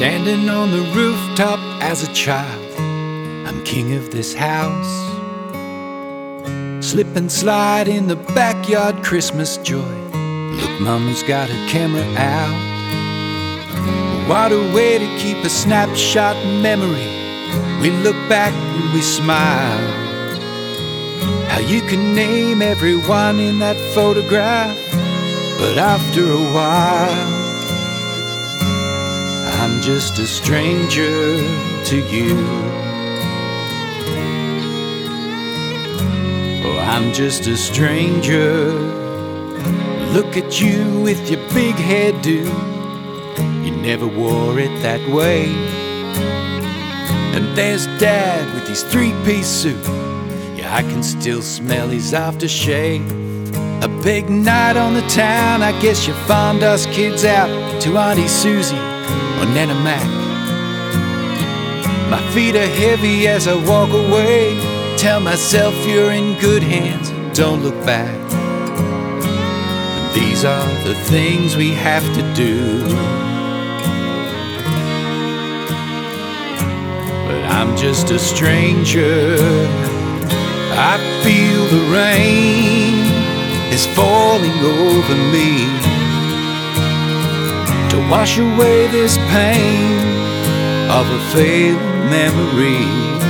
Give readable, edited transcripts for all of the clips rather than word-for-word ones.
Standing on the rooftop as a child, I'm king of this house. Slip and slide in the backyard, Christmas joy. Look, Mum's got her camera out. What a way to keep a snapshot memory. We look back and we smile. How you can name everyone in that photograph, but after a while, I'm just a stranger to you. Oh, I'm just a stranger. Look at you with your big hairdo. You never wore it that way. And there's Dad with his three-piece suit. Yeah, I can still smell his aftershave. A big night on the town, I guess you farmed us kids out to Auntie Susie or Nana Mac. My feet are heavy as I walk away. Tell myself you're in good hands, don't look back. And these are the things we have to do. But I'm just a stranger. I feel the rain is falling over me to wash away this pain of a failing memory.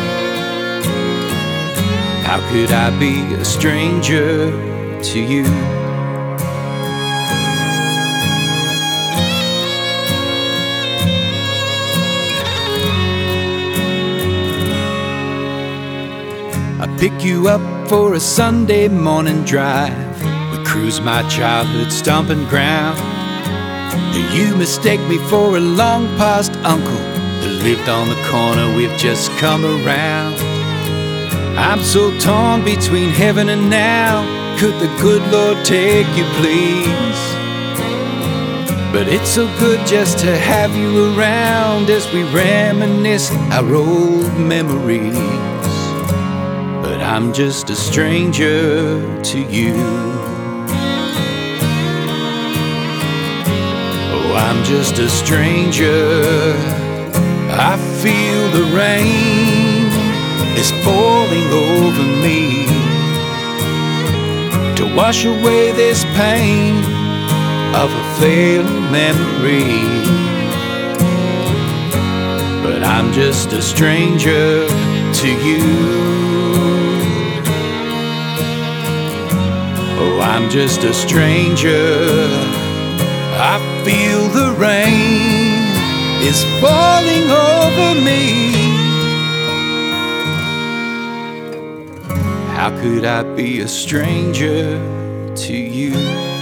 How could I be a stranger to you? I pick you up for a Sunday morning drive. We cruise my childhood stomping ground. You mistake me for a long past uncle that lived on the corner we've just come around. I'm so torn between heaven and now. Could the good Lord take you, please? But it's so good just to have you around as we reminisce our old memories. But I'm just a stranger to you. I'm just a stranger. I feel the rain is falling over me to wash away this pain of a failing memory. But I'm just a stranger to you. Oh, I'm just a stranger. I feel the rain is falling over me. How could I be a stranger to you?